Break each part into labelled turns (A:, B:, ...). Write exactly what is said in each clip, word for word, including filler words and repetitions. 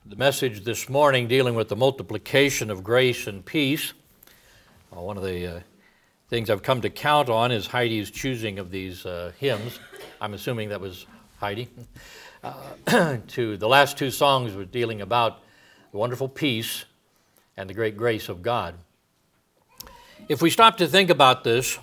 A: The message this morning dealing with the multiplication of grace and peace. Uh, one of the uh, things I've come to count on is Heidi's choosing of these uh, hymns. I'm assuming that was Heidi. Uh, to the last two songs were dealing about the wonderful peace and the great grace of God. If we stop to think about this,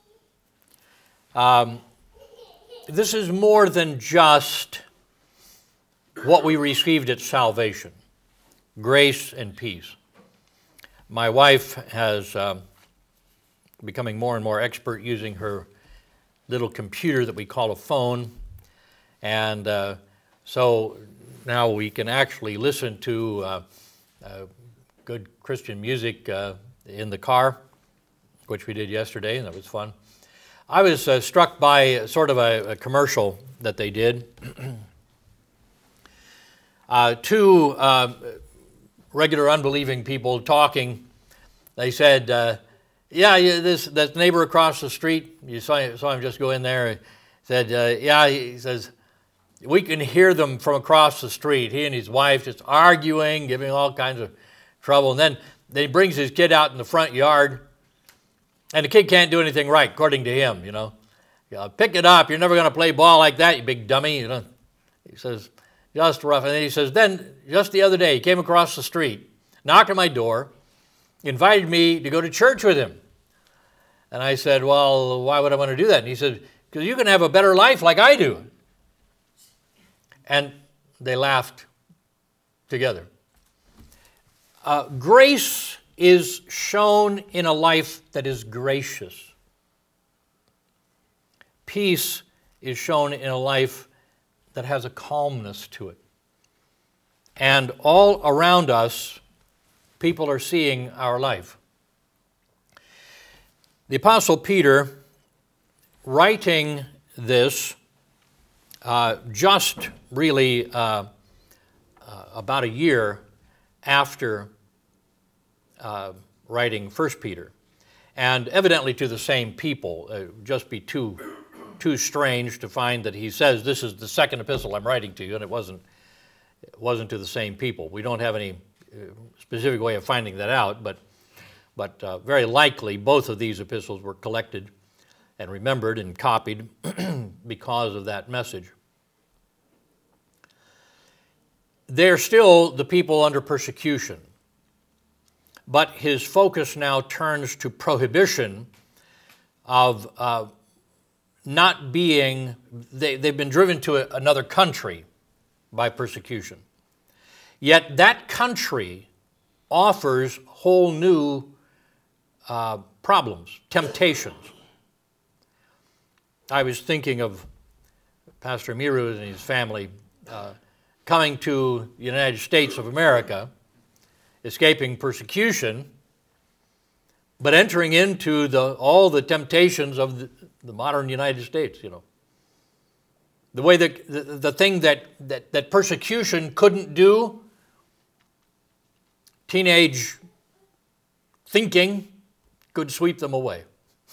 A: um, this is more than just what we received at salvation, grace and peace. My wife has um, becoming more and more expert using her little computer that we call a phone, and uh, so now we can actually listen to uh, uh, good Christian music uh, in the car, which we did yesterday, and that was fun. I was uh, struck by sort of a, a commercial that they did. Uh, two uh, regular unbelieving people talking, they said, uh, yeah, this that neighbor across the street, you saw, saw him just go in there, he said, uh, yeah, he says, we can hear them from across the street. He and his wife just arguing, giving all kinds of trouble. And then, then he brings his kid out in the front yard, and the kid can't do anything right, according to him, you know. Yeah, pick it up. You're never going to play ball like that, you big dummy. You know. He says, just rough. And then he says, then just the other day, he came across the street, knocked on my door, invited me to go to church with him. And I said, well, why would I want to do that? And he said, because you can have a better life like I do. And they laughed together. Uh, grace is shown in a life that is gracious. Peace is shown in a life that has a calmness to it. And all around us, people are seeing our life. The Apostle Peter, writing this uh, just really uh, uh, about a year after uh, writing First Peter, and evidently to the same people, uh, just be too too strange to find that he says this is the second epistle I'm writing to you, and it wasn't it wasn't to the same people. We don't have any specific way of finding that out, but but uh, very likely both of these epistles were collected and remembered and copied because of that message. They're still the people under persecution, but his focus now turns to prohibition of uh, not being, they, they've been driven to a, another country by persecution. Yet that country offers whole new uh, problems, temptations. I was thinking of Pastor Miru and his family uh, coming to the United States of America, escaping persecution, but entering into the, all the temptations of the, the modern United States, you know. The way that the, the thing that, that, that persecution couldn't do, teenage thinking could sweep them away.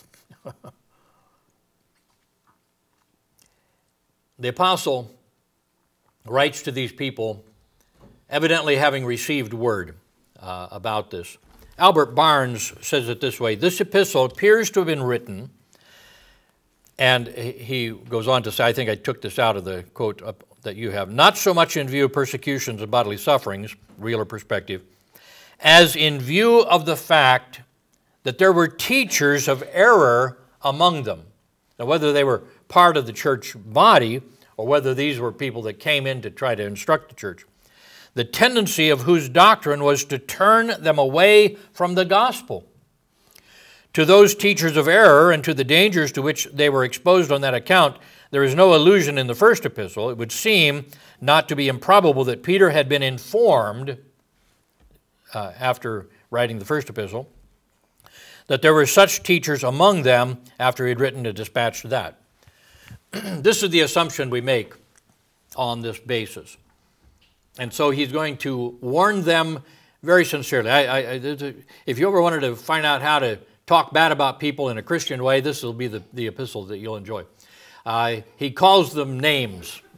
A: The apostle writes to these people, evidently having received word uh, about this. Albert Barnes says it this way: this epistle appears to have been written, and he goes on to say, I think I took this out of the quote up that you have, not so much in view of persecutions and bodily sufferings, real or prospective, as in view of the fact that there were teachers of error among them. Now, whether they were part of the church body or whether these were people that came in to try to instruct the church, the tendency of whose doctrine was to turn them away from the gospel. To those teachers of error and to the dangers to which they were exposed on that account, there is no allusion in the first epistle. It would seem not to be improbable that Peter had been informed, uh, after writing the first epistle, that there were such teachers among them after he had written a dispatch to that. This is the assumption we make on this basis. And so he's going to warn them very sincerely. I, I, if you ever wanted to find out how to talk bad about people in a Christian way, this will be the, the epistle that you'll enjoy. Uh, he calls them names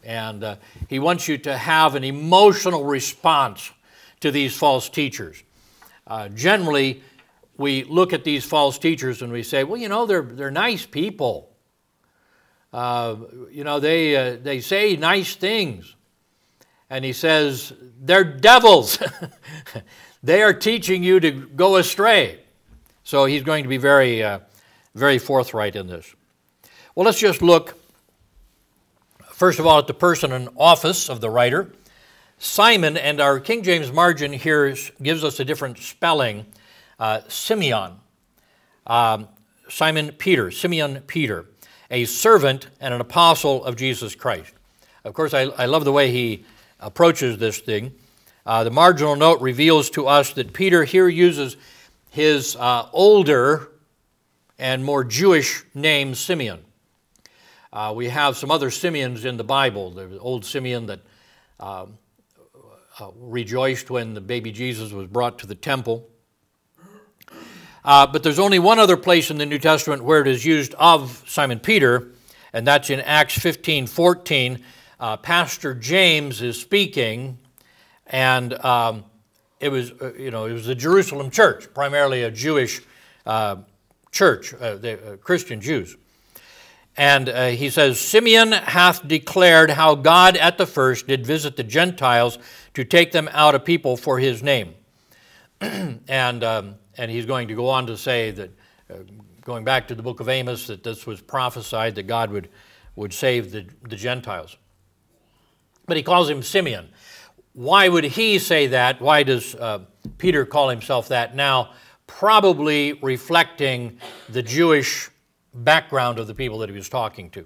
A: And uh, he wants you to have an emotional response to these false teachers. Uh, generally, we look at these false teachers and we say, well, you know, they're, they're nice people. Uh, you know, they, uh, they say nice things. And he says, they're devils. They are teaching you to go astray. So he's going to be very, uh, very forthright in this. Well, let's just look, first of all, at the person and office of the writer. Simon, and our King James margin here is, gives us a different spelling, uh, Simeon. Um, Simon Peter, Simeon Peter, a servant and an apostle of Jesus Christ. Of course, I, I love the way he approaches this thing. Uh, the marginal note reveals to us that Peter here uses his uh, older and more Jewish name, Simeon. Uh, we have some other Simeons in the Bible. There's old Simeon that uh, uh, rejoiced when the baby Jesus was brought to the temple. Uh, but there's only one other place in the New Testament where it is used of Simon Peter, and that's in Acts fifteen fourteen. Uh, Pastor James is speaking, and um, it was, uh, you know, it was the Jerusalem church, primarily a Jewish uh, church, uh, the uh, Christian Jews. And uh, he says, Simeon hath declared how God at the first did visit the Gentiles to take them out a people for his name. and um, and he's going to go on to say that, uh, going back to the book of Amos, that this was prophesied that God would, would save the, the Gentiles. But he calls him Simeon. Why would he say that? Why does uh, Peter call himself that now? Probably reflecting the Jewish background of the people that he was talking to.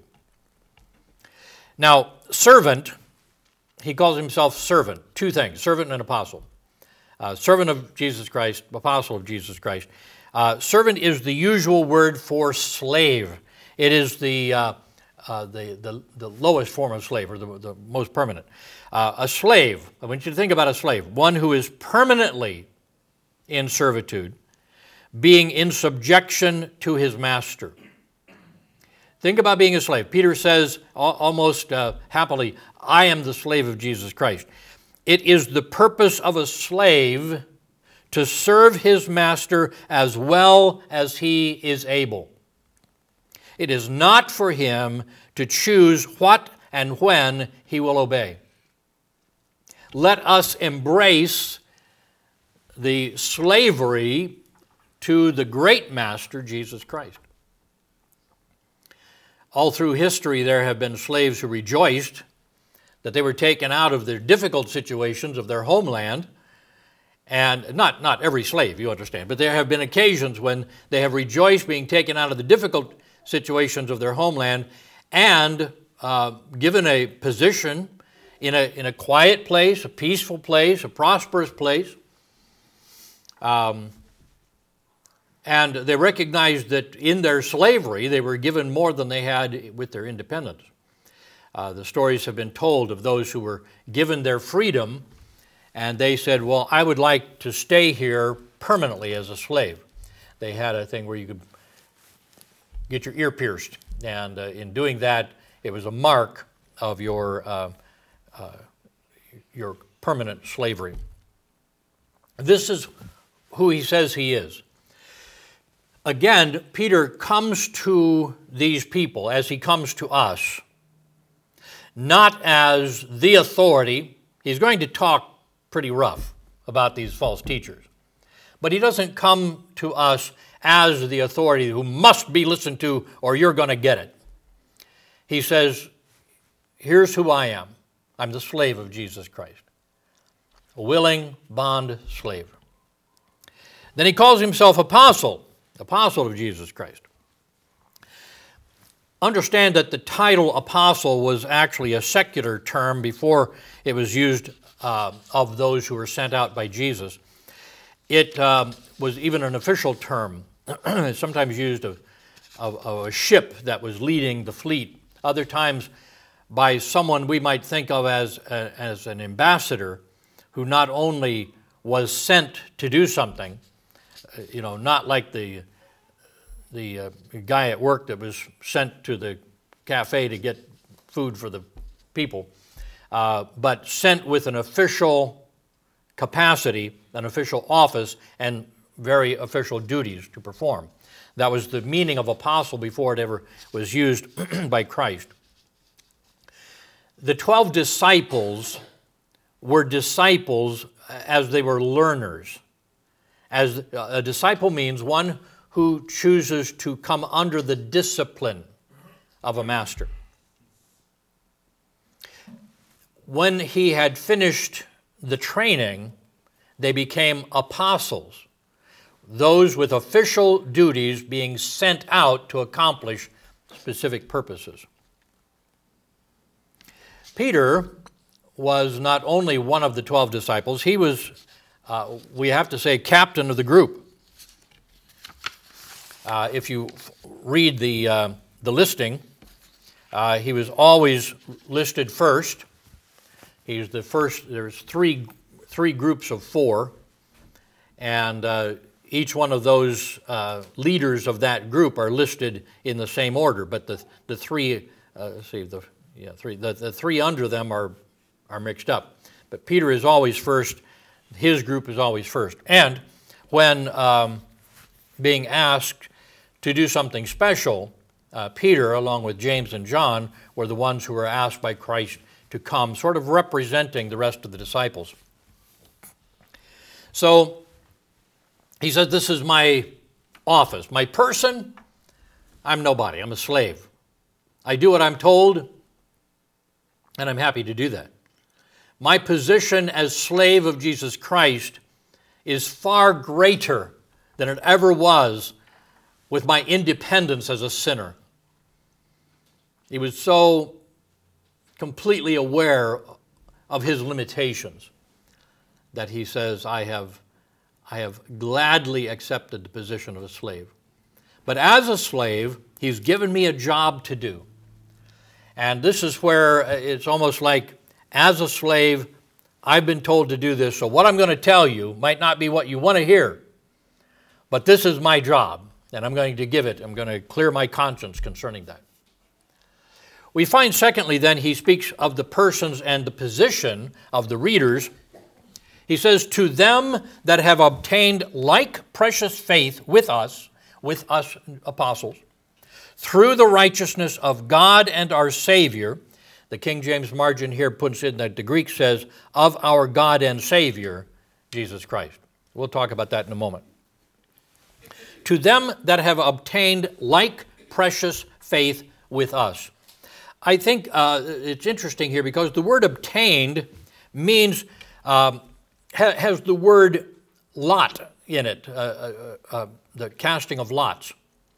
A: Now, servant, he calls himself servant. Two things, servant and apostle. Uh, servant of Jesus Christ, apostle of Jesus Christ. Uh, servant is the usual word for slave. It is the uh, uh, the, the the lowest form of slave, or the, the most permanent. Uh, a slave, I want you to think about a slave, one who is permanently in servitude, being in subjection to his master. Think about being a slave. Peter says almost uh, happily, I am the slave of Jesus Christ. It is the purpose of a slave to serve his master as well as he is able. It is not for him to choose what and when he will obey. Let us embrace the slavery to the great master, Jesus Christ. All through history, there have been slaves who rejoiced that they were taken out of their difficult situations of their homeland. And not, not every slave, you understand, but there have been occasions when they have rejoiced being taken out of the difficult situations of their homeland and uh, given a position in a, in a quiet place, a peaceful place, a prosperous place. Um, and they recognized that in their slavery, they were given more than they had with their independence. Uh, the stories have been told of those who were given their freedom, and they said, well, I would like to stay here permanently as a slave. They had a thing where you could get your ear pierced, and uh, in doing that, it was a mark of your, uh, uh, your permanent slavery. This is who he says he is. Again, Peter comes to these people as he comes to us, not as the authority. He's going to talk pretty rough about these false teachers. But he doesn't come to us as the authority who must be listened to or you're going to get it. He says, here's who I am. I'm the slave of Jesus Christ. A willing bond slave. Then he calls himself apostle, apostle of Jesus Christ. Understand that the title apostle was actually a secular term before it was used uh, of those who were sent out by Jesus. It um, was even an official term, sometimes used of, of, of a ship that was leading the fleet, other times by someone we might think of as, a, as an ambassador who not only was sent to do something, you know, not like the the uh, guy at work that was sent to the cafe to get food for the people, uh, but sent with an official capacity, an official office, and very official duties to perform. That was the meaning of apostle before it ever was used by Christ. The twelve disciples were disciples as they were learners. As a disciple means one who chooses to come under the discipline of a master. When he had finished the training, they became apostles, those with official duties being sent out to accomplish specific purposes. Peter was not only one of the twelve disciples, he was, uh, we have to say, captain of the group. Uh, if you read the, uh, the listing, uh, he was always listed first. He's the first, there's three, three groups of four, and uh, each one of those uh, leaders of that group are listed in the same order, but the, the three, uh, let's see, the, yeah, three, the, the three under them are, are mixed up. But Peter is always first, his group is always first. And when um, being asked to do something special, uh, Peter, along with James and John, were the ones who were asked by Christ to come, sort of representing the rest of the disciples. So he says, this is my office. My person, I'm nobody. I'm a slave. I do what I'm told, and I'm happy to do that. My position as slave of Jesus Christ is far greater than it ever was with my independence as a sinner. He was so completely aware of his limitations that he says, I have, I have gladly accepted the position of a slave. But as a slave, he's given me a job to do. And this is where it's almost like, as a slave, I've been told to do this, so what I'm going to tell you might not be what you want to hear, but this is my job, and I'm going to give it. I'm going to clear my conscience concerning that. We find, secondly, then, he speaks of the persons and the position of the readers. He says, to them that have obtained like precious faith with us, with us apostles, through the righteousness of God and our Savior. The King James margin here puts in that the Greek says, of our God and Savior, Jesus Christ. We'll talk about that in a moment. To them that have obtained like precious faith with us. I think uh, it's interesting here because the word obtained means, um, ha- has the word lot in it, uh, uh, uh, the casting of lots.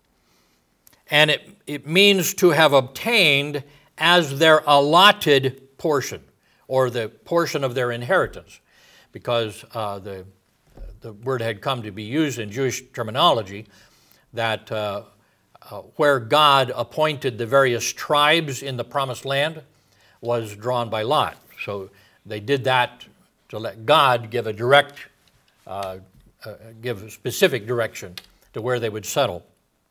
A: And it, it means to have obtained as their allotted portion, or the portion of their inheritance, because uh, the, the word had come to be used in Jewish terminology that uh, uh, where God appointed the various tribes in the promised land was drawn by lot. So they did that to let God give a direct, uh, uh, give a specific direction to where they would settle.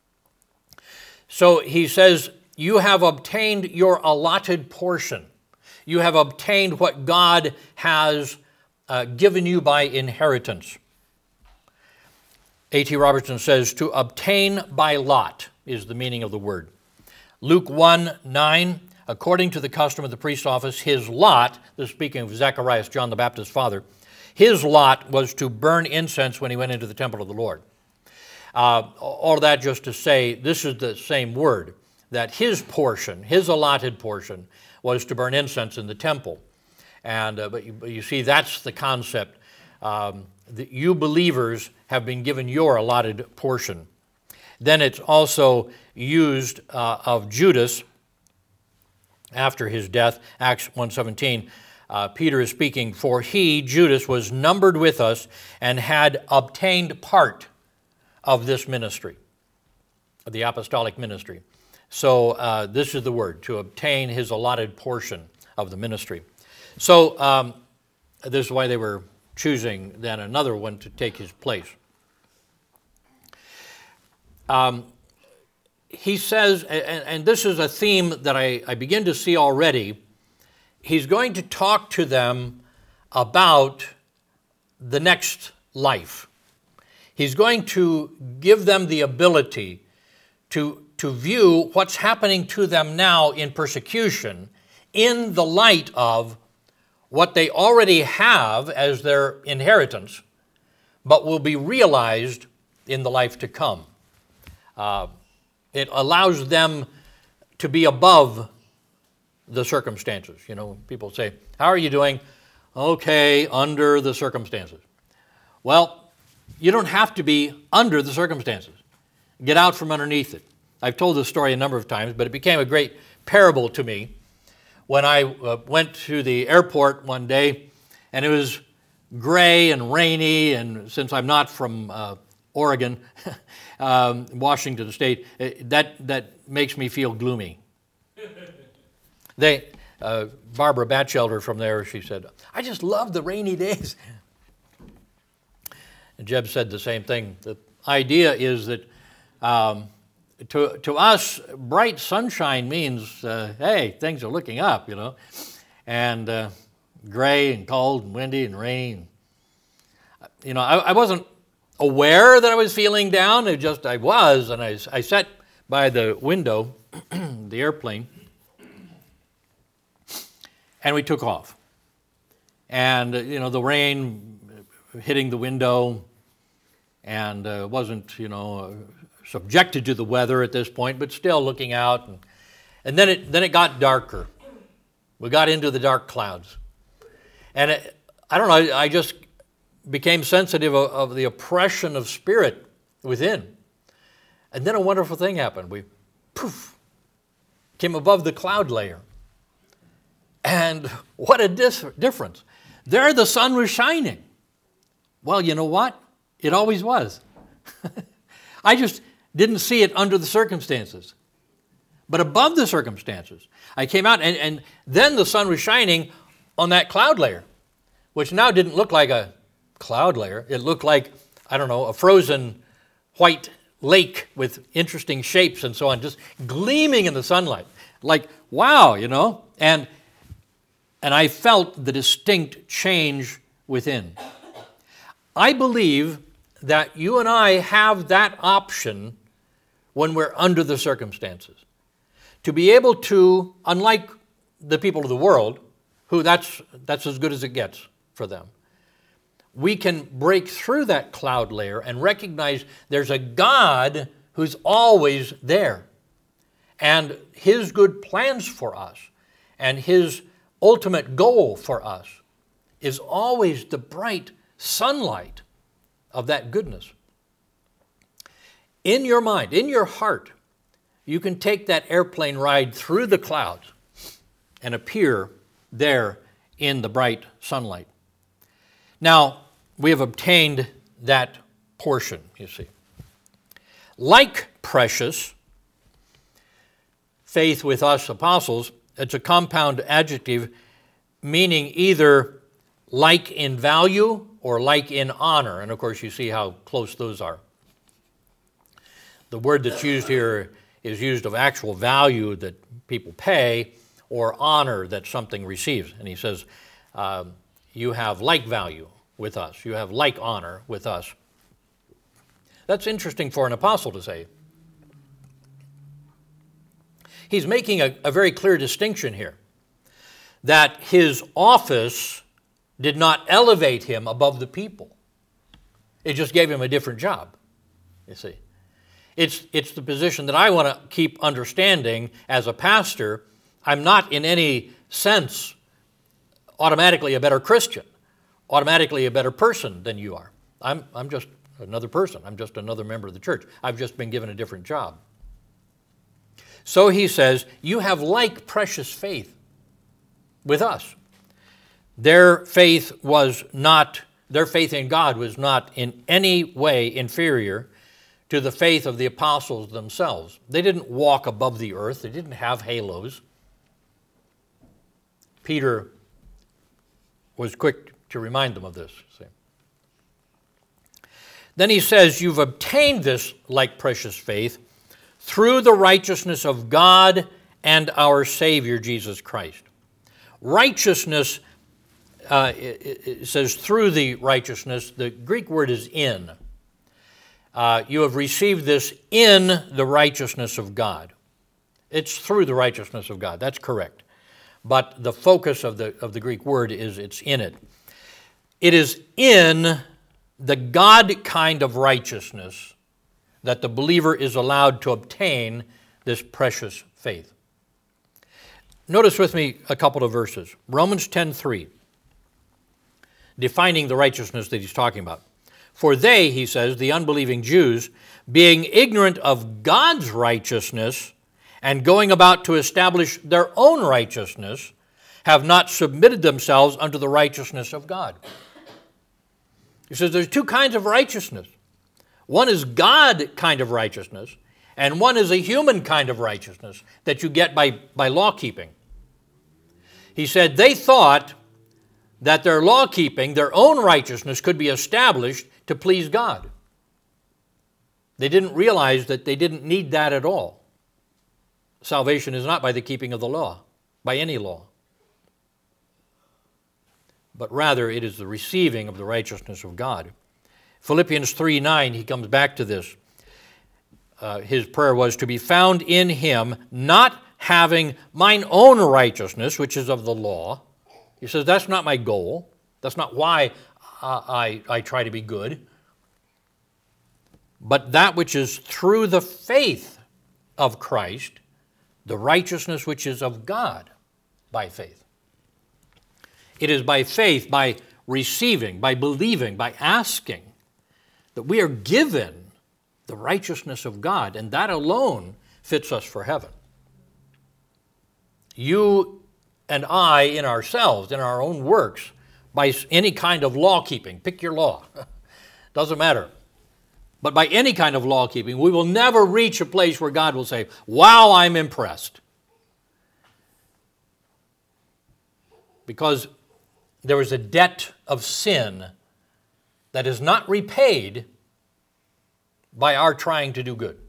A: So he says, you have obtained your allotted portion. You have obtained what God has uh, given you by inheritance. A T Robertson says, to obtain by lot is the meaning of the word. Luke one nine, according to the custom of the priest's office, his lot, this is speaking of Zacharias, John the Baptist's father, his lot was to burn incense when he went into the temple of the Lord. Uh, all of that just to say, this is the same word, that his portion, his allotted portion, was to burn incense in the temple. And uh, but, you, but you see, that's the concept. Um, that you believers have been given your allotted portion. Then it's also used uh, of Judas after his death, Acts one seventeen. Uh, Peter is speaking, for he, Judas, was numbered with us and had obtained part of this ministry, of the apostolic ministry. So uh, this is the word, to obtain his allotted portion of the ministry. So um, this is why they were choosing then another one to take his place. Um, he says, and, and this is a theme that I, I begin to see already he's going to talk to them about the next life. He's going to give them the ability to, to view what's happening to them now in persecution in the light of what they already have as their inheritance, but will be realized in the life to come. Uh, it allows them to be above the circumstances. You know, people say, how are you doing? Okay, under the circumstances. Well, you don't have to be under the circumstances. Get out from underneath it. I've told this story a number of times, but it became a great parable to me when I uh, went to the airport one day, and it was gray and rainy, and since I'm not from uh, Oregon, um, Washington State, it, that, that makes me feel gloomy. They, uh, Barbara Batchelder from there, she said, I just love the rainy days. And Jeb said the same thing. The idea is that um, to, to us, bright sunshine means, uh, hey, things are looking up, you know, and uh, gray and cold and windy and rainy. You know, I, I wasn't aware that I was feeling down. It just, I was, and I, I sat by the window, the airplane, and we took off. And, uh, you know, the rain hitting the window, and uh, wasn't, you know, uh, subjected to the weather at this point, but still looking out. And, and then it then it got darker. We got into the dark clouds. And it, I don't know, I, I just became sensitive of, of the oppression of spirit within. And then a wonderful thing happened. We, poof, came above the cloud layer. And what a dis- difference. There the sun was shining. Well, you know what? It always was. I just didn't see it under the circumstances. But above the circumstances, I came out, and, and then the sun was shining on that cloud layer, which now didn't look like a cloud layer. It looked like, I don't know, a frozen white lake with interesting shapes and so on, just gleaming in the sunlight. Like, wow, you know? And And I felt the distinct change within. I believe that you and I have that option when we're under the circumstances. To be able to, unlike the people of the world, who that's, that's as good as it gets for them, we can break through that cloud layer and recognize there's a God who's always there. And His good plans for us and His ultimate goal for us is always the bright sunlight of that goodness. In your mind, in your heart, you can take that airplane ride through the clouds and appear there in the bright sunlight. Now, we have obtained that portion, you see. Like precious, faith with us apostles, it's a compound adjective meaning either like in value or like in honor. And of course, you see how close those are. The word that's used here is used of actual value that people pay or honor that something receives. And he says, uh, you have like value with us. You have like honor with us. That's interesting for an apostle to say. He's making a, a very clear distinction here, that his office did not elevate him above the people. It just gave him a different job, you see. It's, it's the position that I want to keep understanding as a pastor. I'm not in any sense automatically a better Christian, automatically a better person than you are. I'm, I'm just another person. I'm just another member of the church. I've just been given a different job. So he says, you have like precious faith with us. Their faith was not, their faith in God was not in any way inferior to the faith of the apostles themselves. They didn't walk above the earth. They didn't have halos. Peter was quick to remind them of this. See? Then he says, you've obtained this like precious faith through the righteousness of God and our Savior, Jesus Christ. righteousness, uh, it, it says through the righteousness. The Greek word is in. Uh, you have received this in the righteousness of God. It's through the righteousness of God. That's correct. But the focus of the, of the Greek word is it's in it. It is in the God kind of righteousness that the believer is allowed to obtain this precious faith. Notice with me a couple of verses. Romans ten three, defining the righteousness that he's talking about. For they, he says, the unbelieving Jews, being ignorant of God's righteousness and going about to establish their own righteousness, have not submitted themselves unto the righteousness of God. He says there's two kinds of righteousness. One is God kind of righteousness, and one is a human kind of righteousness that you get by, by law keeping. He said they thought that their law keeping, their own righteousness, could be established to please God. They didn't realize that they didn't need that at all. Salvation is not by the keeping of the law, by any law, but rather it is the receiving of the righteousness of God. Philippians three nine, he comes back to this. Uh, his prayer was to be found in him, not having mine own righteousness, which is of the law. He says that's not my goal. That's not why uh, I, I try to be good. But that which is through the faith of Christ, the righteousness which is of God by faith. It is by faith, by receiving, by believing, by asking, that we are given the righteousness of God, and that alone fits us for heaven. You and I in ourselves, in our own works, by any kind of law keeping, pick your law, doesn't matter. But by any kind of law keeping, we will never reach a place where God will say, wow, I'm impressed. Because there is a debt of sin that is not repaid by our trying to do good.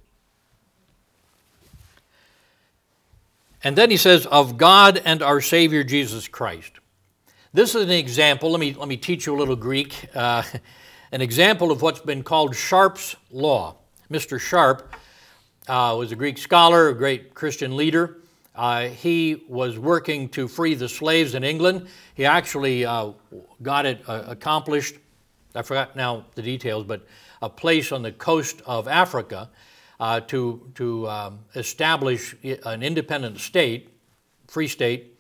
A: And then he says, of God and our Savior Jesus Christ. This is an example. Let me, let me teach you a little Greek. Uh, an example of what's been called Sharp's Law. Mister Sharp uh, was a Greek scholar, a great Christian leader. Uh, he was working to free the slaves in England. He actually uh, got it uh, accomplished. I forgot now the details, but a place on the coast of Africa uh, to, to um, establish an independent state, free state,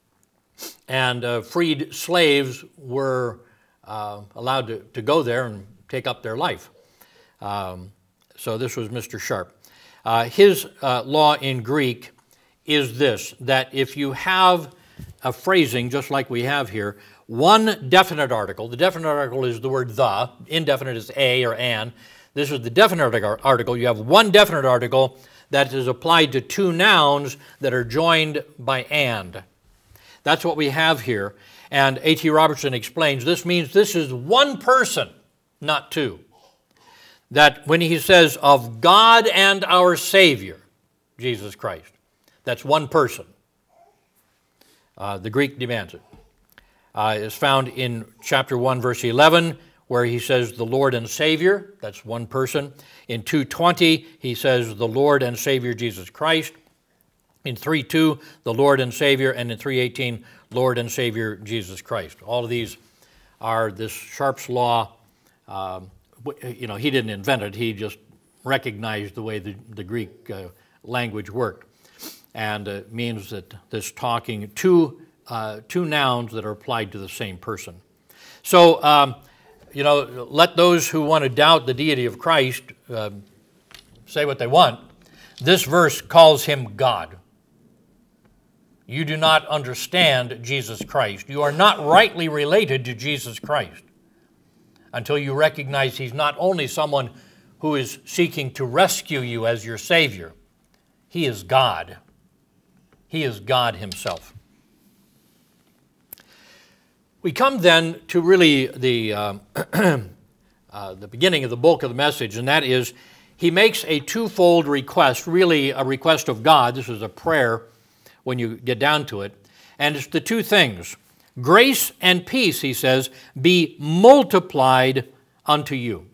A: and uh, freed slaves were uh, allowed to, to go there and take up their life. Um, so this was Mister Sharp. Uh, his uh, law in Greek is this, that if you have a phrasing, just like we have here, one definite article, the definite article is the word the, indefinite is a or an. This is the definite article. You have one definite article that is applied to two nouns that are joined by and. That's what we have here. And A T Robertson explains this means this is one person, not two. That when he says of God and our Savior, Jesus Christ, that's one person. Uh, the Greek demands it. Uh, it's found in chapter one, verse eleven, where he says the Lord and Savior, that's one person. In two twenty, he says the Lord and Savior Jesus Christ. In three two, the Lord and Savior, and in three eighteen, Lord and Savior Jesus Christ. All of these are this Sharp's Law. Um, you know, he didn't invent it. He just recognized the way the, the Greek uh, language worked. And it uh, means that this talking two, uh, two nouns that are applied to the same person. So, um, you know, let those who want to doubt the deity of Christ uh, say what they want. This verse calls him God. You do not understand Jesus Christ. You are not rightly related to Jesus Christ until you recognize he's not only someone who is seeking to rescue you as your Savior. He is God. He is God himself. We come then to really the, uh, uh, the beginning of the bulk of the message, and that is he makes a twofold request, really a request of God. This is a prayer when you get down to it. And it's the two things. Grace and peace, he says, be multiplied unto you.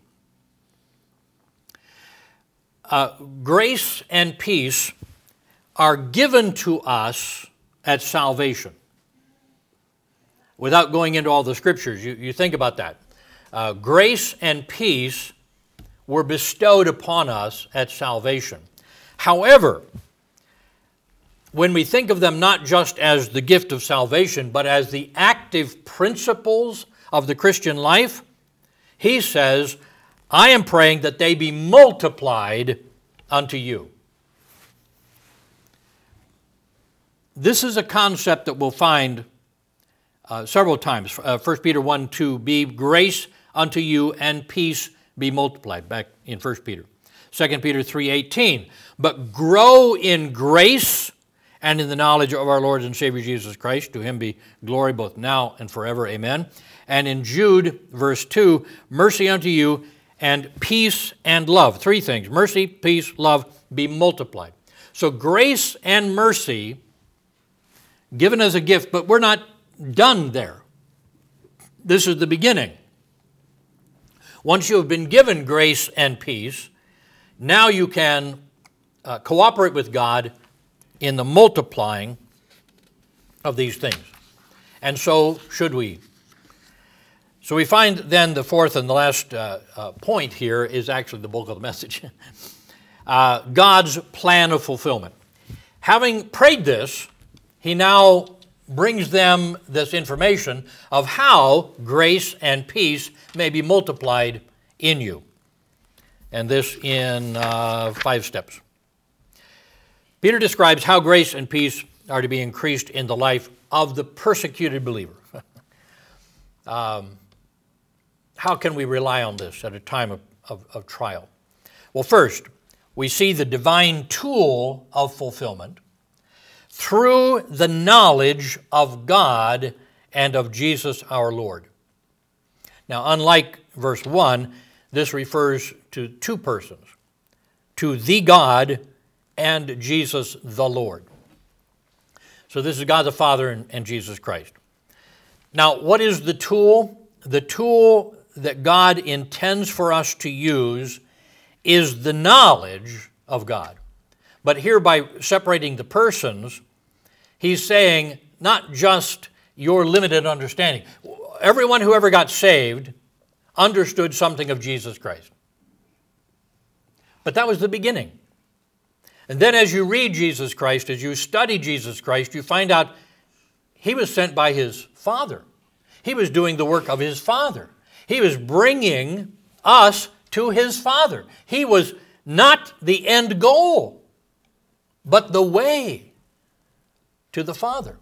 A: Uh, grace and peace are given to us at salvation. Without going into all the scriptures, you, you think about that. Uh, grace and peace were bestowed upon us at salvation. However, when we think of them not just as the gift of salvation, but as the active principles of the Christian life, he says, I am praying that they be multiplied unto you. This is a concept that we'll find uh, several times. Uh, First Peter one two, be grace unto you and peace be multiplied, back in First Peter. Second Peter three eighteen, but grow in grace and in the knowledge of our Lord and Savior Jesus Christ. To him be glory both now and forever. Amen. And in Jude, verse two, mercy unto you and peace and love. Three things. Mercy, peace, love, be multiplied. So grace and mercy given as a gift, but we're not done there. This is the beginning. Once you have been given grace and peace, now you can uh, cooperate with God in the multiplying of these things. And so should we. So we find then the fourth and the last uh, uh, point here is actually the bulk of the message. uh, God's plan of fulfillment. Having prayed this, he now brings them this information of how grace and peace may be multiplied in you. And this in uh, five steps. Peter describes how grace and peace are to be increased in the life of the persecuted believer. um, how can we rely on this at a time of, of, of trial? Well, first, we see the divine tool of fulfillment through the knowledge of God and of Jesus our Lord. Now, unlike verse one, this refers to two persons, to the God and Jesus the Lord. So this is God the Father and, and Jesus Christ. Now, what is the tool? The tool that God intends for us to use is the knowledge of God. But here, by separating the persons, he's saying not just your limited understanding. Everyone who ever got saved understood something of Jesus Christ. But that was the beginning. And then as you read Jesus Christ, as you study Jesus Christ, you find out he was sent by his Father. He was doing the work of his Father. He was bringing us to his Father. He was not the end goal, but the way to the Father.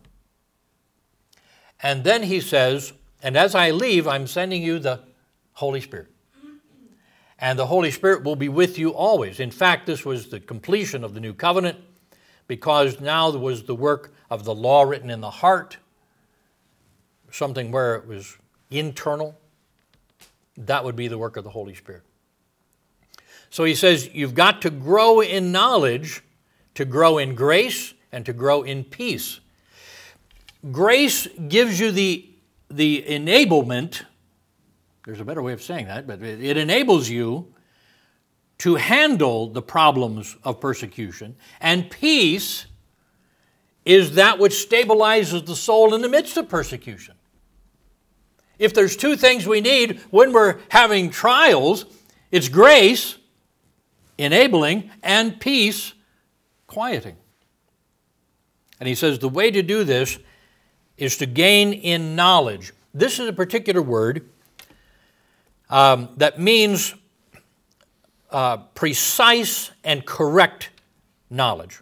A: And then he says, and as I leave, I'm sending you the Holy Spirit. And the Holy Spirit will be with you always. In fact, this was the completion of the new covenant, because now there was the work of the law written in the heart, something where it was internal. That would be the work of the Holy Spirit. So he says, you've got to grow in knowledge, to grow in grace, and to grow in peace. Grace gives you the, the enablement, there's a better way of saying that, but it, it enables you to handle the problems of persecution. And peace is that which stabilizes the soul in the midst of persecution. If there's two things we need when we're having trials, it's grace, enabling, and peace, quieting. And he says the way to do this is to gain in knowledge. This is a particular word um, that means uh, precise and correct knowledge.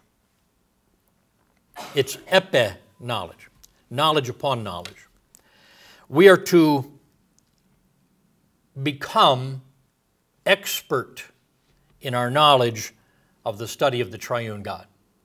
A: It's epi-knowledge, knowledge upon knowledge. We are to become expert in our knowledge of the study of the triune God.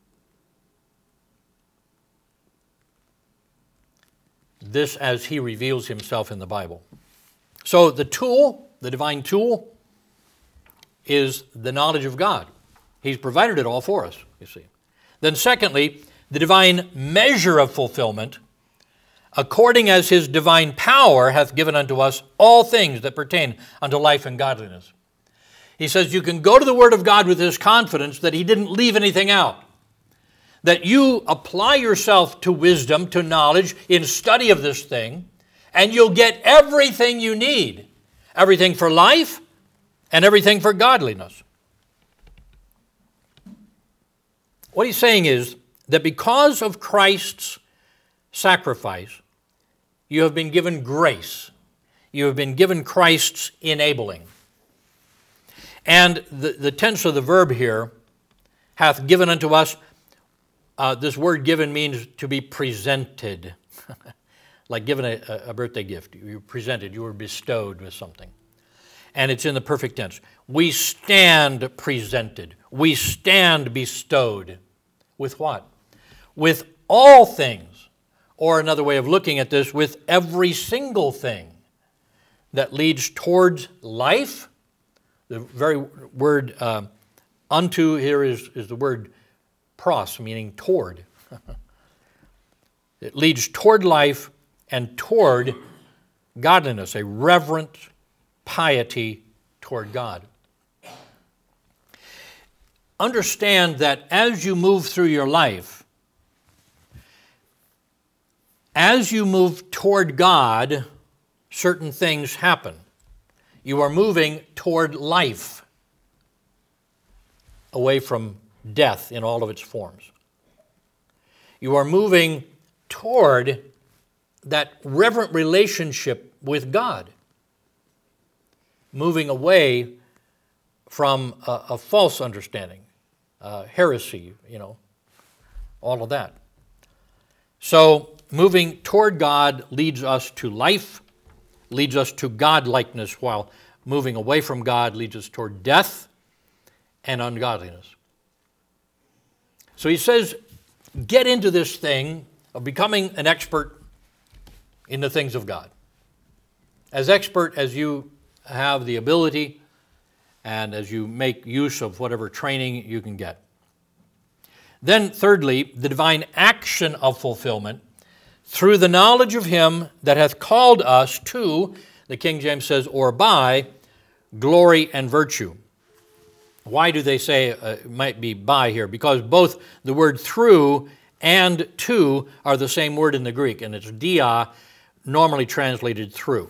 A: This as he reveals himself in the Bible. So the tool, the divine tool, is the knowledge of God. He's provided it all for us, you see. Then secondly, the divine measure of fulfillment according as his divine power hath given unto us all things that pertain unto life and godliness. He says you can go to the Word of God with this confidence that he didn't leave anything out. That you apply yourself to wisdom, to knowledge, in study of this thing, and you'll get everything you need. Everything for life and everything for godliness. What he's saying is that because of Christ's sacrifice, you have been given grace. You have been given Christ's enabling. And the, the tense of the verb here, hath given unto us, uh, this word given means to be presented. Like given a, a birthday gift. You were presented, you were bestowed with something. And it's in the perfect tense. We stand presented. We stand bestowed. With what? With all things. Or another way of looking at this, with every single thing that leads towards life. The very word uh, unto here is, is the word pros, meaning toward. It leads toward life and toward godliness, a reverent piety toward God. Understand that as you move through your life, as you move toward God, certain things happen. You are moving toward life, away from death in all of its forms. You are moving toward that reverent relationship with God, moving away from a, a false understanding, uh, heresy, you know, all of that. So moving toward God leads us to life, leads us to God-likeness, while moving away from God leads us toward death and ungodliness. So he says, get into this thing of becoming an expert in the things of God. As expert as you have the ability and as you make use of whatever training you can get. Then thirdly, the divine action of fulfillment through the knowledge of him that hath called us to, the King James says, or by, glory and virtue. Why do they say uh, it might be by here? Because both the word through and to are the same word in the Greek, and it's dia, normally translated through.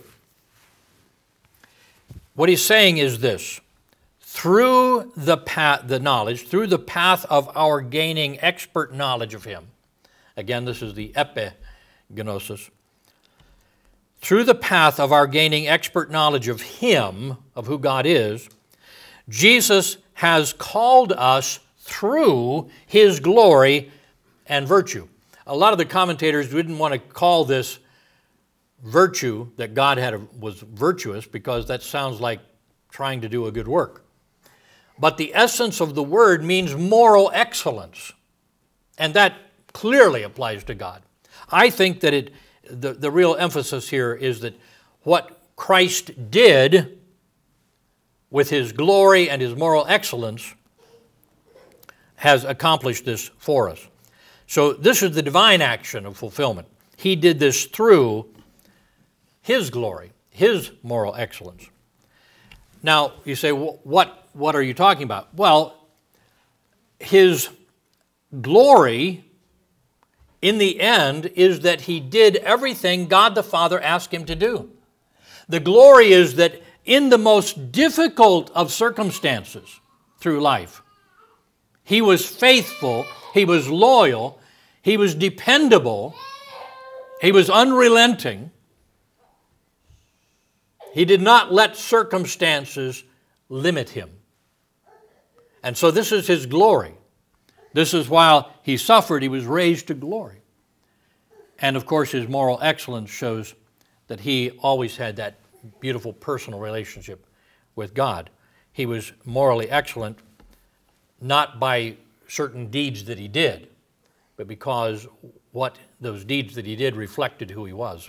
A: What he's saying is this: through the path, the knowledge, through the path of our gaining expert knowledge of him. Again, this is the epignosis. Through the path of our gaining expert knowledge of him, of who God is, Jesus has called us through his glory and virtue. A lot of the commentators didn't want to call this virtue, that God had a, was virtuous, because that sounds like trying to do a good work. But the essence of the word means moral excellence, and that clearly applies to God. I think that it the, the real emphasis here is that what Christ did with his glory and his moral excellence has accomplished this for us. So this is the divine action of fulfillment. He did this through his glory, his moral excellence. Now, you say, well, what, what are you talking about? Well, his glory in the end is that he did everything God the Father asked him to do. The glory is that in the most difficult of circumstances through life, he was faithful, he was loyal, he was dependable, he was unrelenting. He did not let circumstances limit him. And so this is his glory. This is while he suffered, he was raised to glory. And of course, his moral excellence shows that he always had that beautiful personal relationship with God. He was morally excellent, not by certain deeds that he did, but because what those deeds that he did reflected who he was.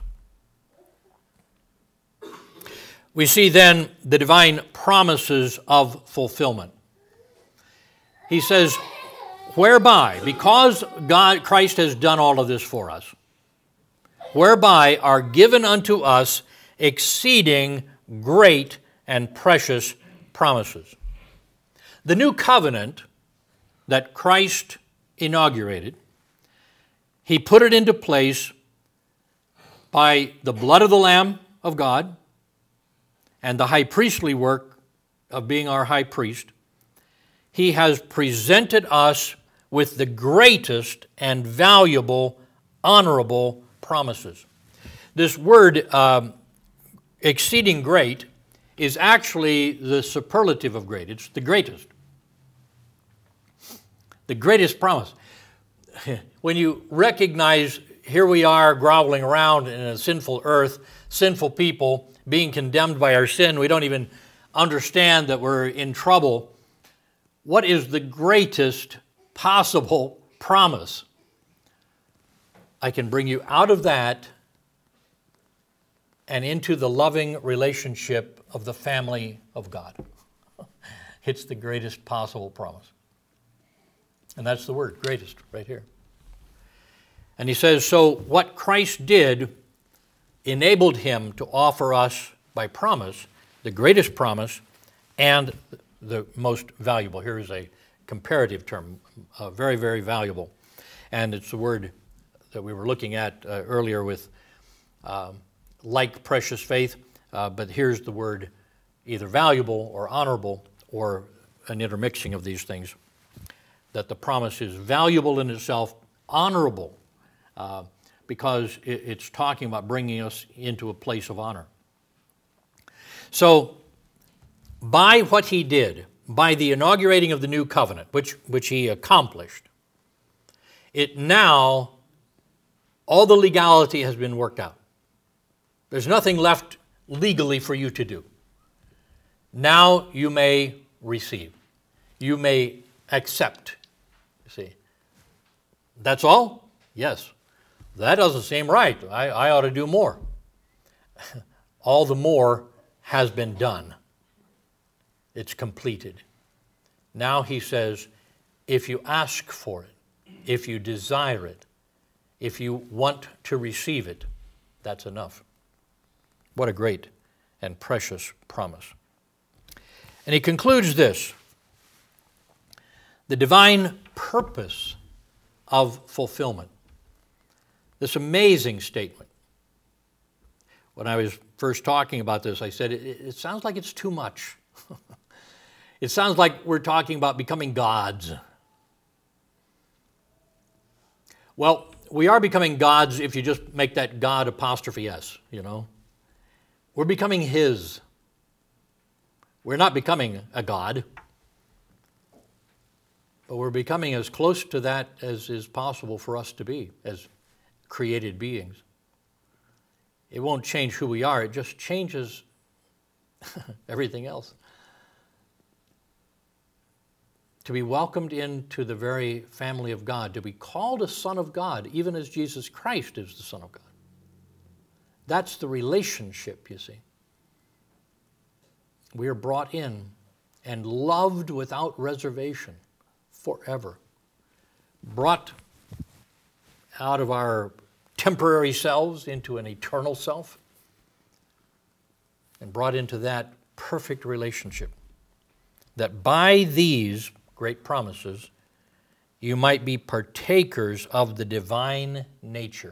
A: We see then the divine promises of fulfillment. He says, whereby, because God, Christ has done all of this for us, whereby are given unto us exceeding great and precious promises. The new covenant that Christ inaugurated, he put it into place by the blood of the Lamb of God and the high priestly work of being our high priest. He has presented us with the greatest and valuable, honorable promises. This word, um, exceeding great, is actually the superlative of great. It's the greatest. The greatest promise. When you recognize here we are groveling around in a sinful earth, sinful people being condemned by our sin, we don't even understand that we're in trouble. What is the greatest possible promise? I can bring you out of that and into the loving relationship of the family of God. It's the greatest possible promise. And that's the word, greatest, right here. And he says, so what Christ did enabled him to offer us by promise, the greatest promise and the most valuable. Here is a comparative term, uh, very, very valuable. And it's the word that we were looking at uh, earlier with um, like precious faith, uh, but here's the word either valuable or honorable or an intermixing of these things, that the promise is valuable in itself, honorable, uh, because it, it's talking about bringing us into a place of honor. So, by what he did, by the inaugurating of the new covenant, which, which he accomplished, it now, all the legality has been worked out. There's nothing left legally for you to do. Now you may receive. You may accept. You see. That's all? Yes. That doesn't seem right. I, I ought to do more. All the more has been done. It's completed. Now he says, if you ask for it, if you desire it, if you want to receive it, that's enough. What a great and precious promise. And he concludes this: the divine purpose of fulfillment. This amazing statement. When I was first talking about this, I said, it, it sounds like it's too much. It sounds like we're talking about becoming gods. Well, we are becoming gods if you just make that God apostrophe S, you know. We're becoming his. We're not becoming a god, but we're becoming as close to that as is possible for us to be as created beings. It won't change who we are, it just changes everything else. To be welcomed into the very family of God, to be called a son of God, even as Jesus Christ is the Son of God. That's the relationship, you see. We are brought in and loved without reservation forever. Brought out of our temporary selves into an eternal self and brought into that perfect relationship. That by these great promises, you might be partakers of the divine nature.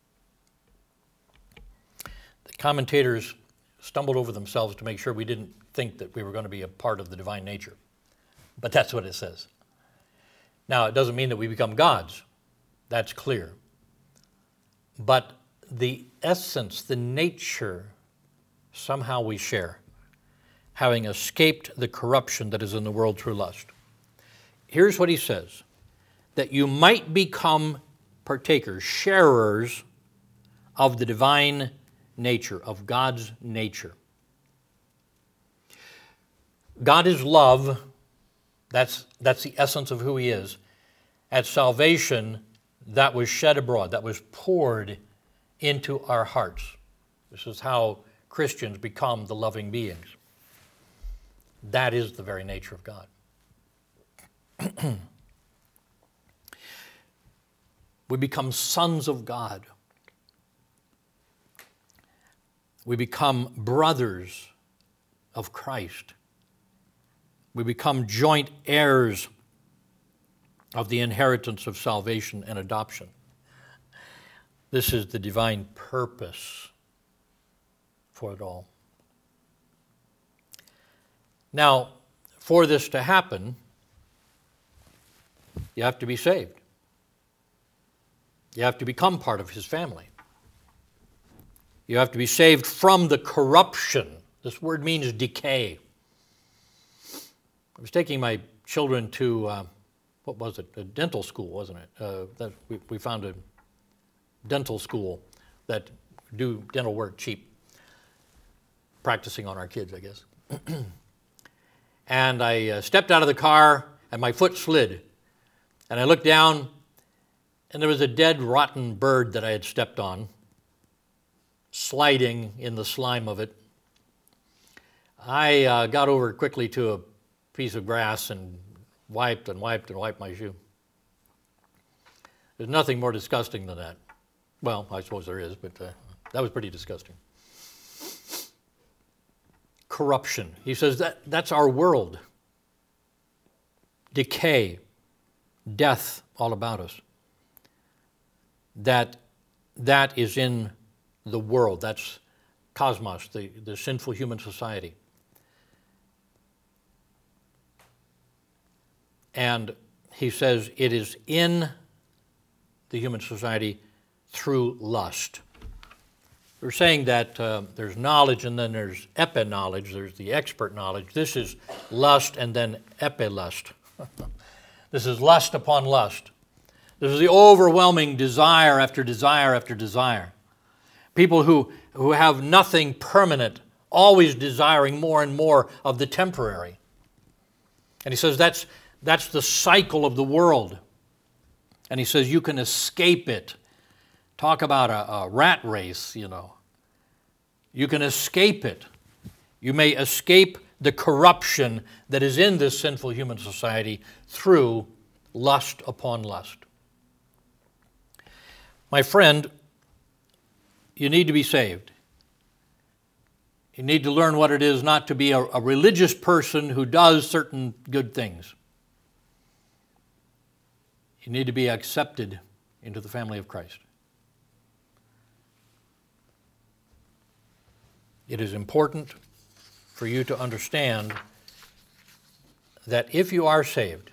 A: The commentators stumbled over themselves to make sure we didn't think that we were going to be a part of the divine nature. But that's what it says. Now, it doesn't mean that we become gods. That's clear. But the essence, the nature, somehow we share, having escaped the corruption that is in the world through lust. Here's what he says, that you might become partakers, sharers of the divine nature, of God's nature. God is love. That's, that's the essence of who he is. At salvation, that was shed abroad, that was poured into our hearts. This is how Christians become the loving beings. That is the very nature of God. We become sons of God. we become brothers of Christ. We become joint heirs of the inheritance of salvation and adoption. This is the divine purpose for it all. Now, for this to happen, you have to be saved. You have to become part of his family. You have to be saved from the corruption. This word means decay. I was taking my children to, uh, what was it, a dental school, wasn't it? Uh, that we, we found a dental school that do dental work cheap. Practicing on our kids, I guess. And I uh, stepped out of the car, and my foot slid. And I looked down, and there was a dead, rotten bird that I had stepped on, sliding in the slime of it. I uh, got over quickly to a piece of grass and wiped and wiped and wiped my shoe. There's nothing more disgusting than that. Well, I suppose there is, but uh, that was pretty disgusting. Corruption. He says that that's our world. Decay, death all about us. That that is in the world. That's cosmos, the, the sinful human society. And he says it is in the human society through lust. We're saying that uh, there's knowledge and then there's epi-knowledge, there's the expert knowledge. This is lust and then epi-lust. This is lust upon lust. This is the overwhelming desire after desire after desire. People who, who have nothing permanent, always desiring more and more of the temporary. And he says that's, that's the cycle of the world. And he says you can escape it. Talk about a, a rat race, you know. You can escape it. You may escape the corruption that is in this sinful human society through lust upon lust. My friend, you need to be saved. You need to learn what it is not to be a, a religious person who does certain good things. You need to be accepted into the family of Christ. It is important for you to understand that if you are saved,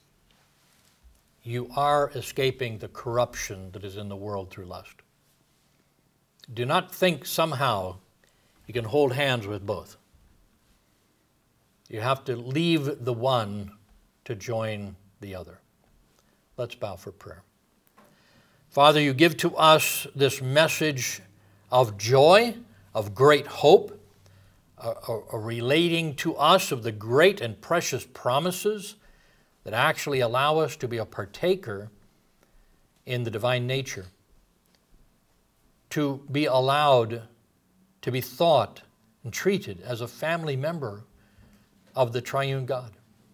A: you are escaping the corruption that is in the world through lust. Do not think somehow you can hold hands with both. You have to leave the one to join the other. Let's bow for prayer. Father, you give to us this message of joy, of great hope, uh, uh, relating to us of the great and precious promises that actually allow us to be a partaker in the divine nature, to be allowed to be thought and treated as a family member of the triune God.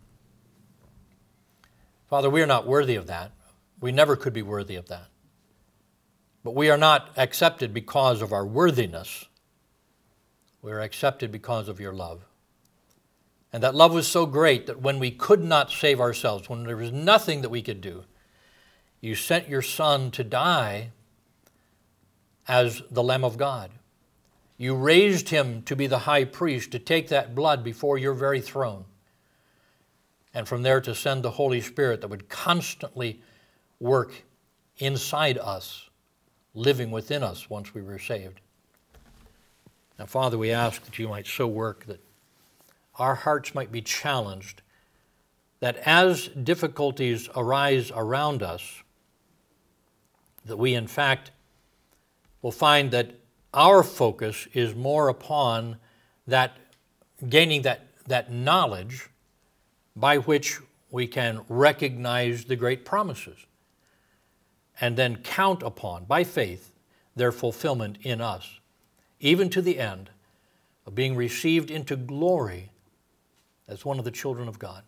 A: Father, we are not worthy of that. We never could be worthy of that. But we are not accepted because of our worthiness. We are accepted because of your love. And that love was so great that when we could not save ourselves, when there was nothing that we could do, you sent your Son to die as the Lamb of God. You raised him to be the high priest, to take that blood before your very throne, and from there to send the Holy Spirit that would constantly work inside us, living within us once we were saved. Now, Father, we ask that you might so work that our hearts might be challenged, that as difficulties arise around us, that we in fact will find that our focus is more upon that gaining that, that knowledge by which we can recognize the great promises and then count upon, by faith, their fulfillment in us, even to the end of being received into glory as one of the children of God.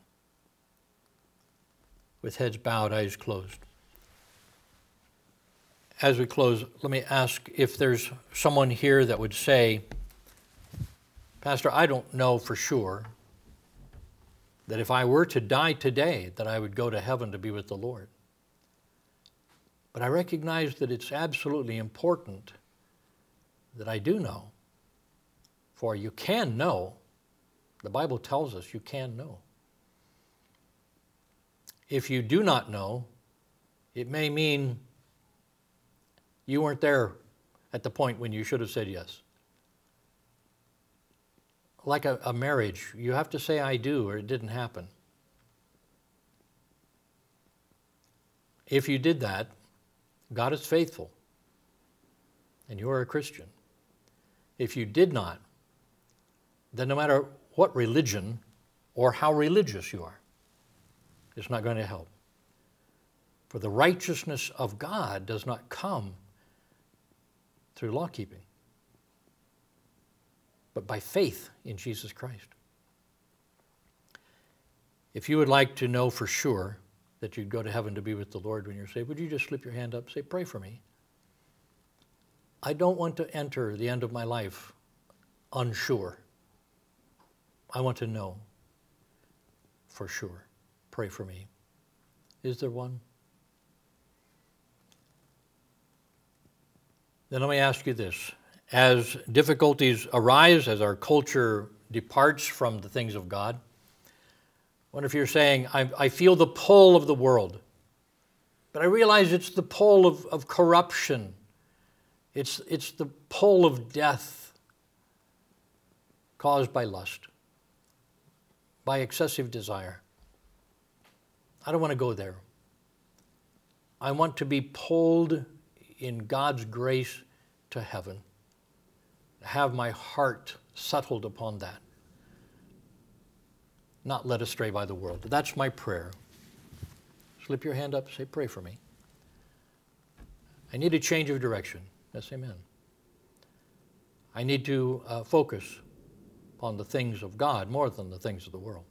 A: With heads bowed, eyes closed. As we close, let me ask if there's someone here that would say, Pastor, I don't know for sure that if I were to die today, that I would go to heaven to be with the Lord. But I recognize that it's absolutely important that I do know. For you can know. The Bible tells us you can know. If you do not know, it may mean you weren't there at the point when you should have said yes. Like a, a marriage, you have to say I do or it didn't happen. If you did that, God is faithful and you are a Christian. If you did not, then no matter what religion or how religious you are, it's not going to help. For the righteousness of God does not come through law keeping, but by faith in Jesus Christ. If you would like to know for sure that you'd go to heaven to be with the Lord when you're saved, would you just slip your hand up and say, pray for me? I don't want to enter the end of my life unsure. I want to know for sure. Pray for me. Is there one? Then let me ask you this. As difficulties arise, as our culture departs from the things of God, I wonder if you're saying, I, I feel the pull of the world, but I realize it's the pull of, of corruption. It's, it's the pull of death caused by lust, by excessive desire. I don't want to go there. I want to be pulled in God's grace to heaven. Have my heart settled upon that. Not led astray by the world. That's my prayer. Slip your hand up, say, pray for me. I need a change of direction. Yes, amen. I need to uh, focus on the things of God more than the things of the world.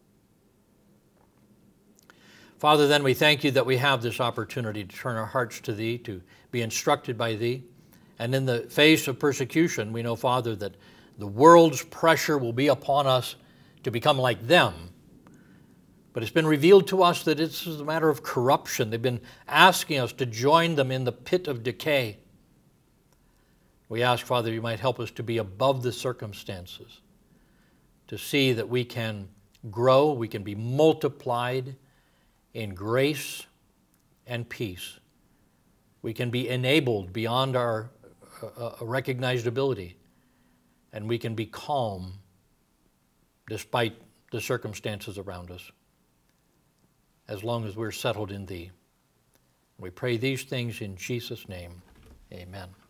A: Father, then we thank you that we have this opportunity to turn our hearts to Thee, to be instructed by Thee. And in the face of persecution, we know, Father, that the world's pressure will be upon us to become like them. But it's been revealed to us that it's a matter of corruption. They've been asking us to join them in the pit of decay. We ask, Father, you might help us to be above the circumstances, to see that we can grow, we can be multiplied in grace and peace. We can be enabled beyond our uh, recognized ability, and we can be calm despite the circumstances around us, as long as we're settled in Thee. We pray these things in Jesus' name. Amen.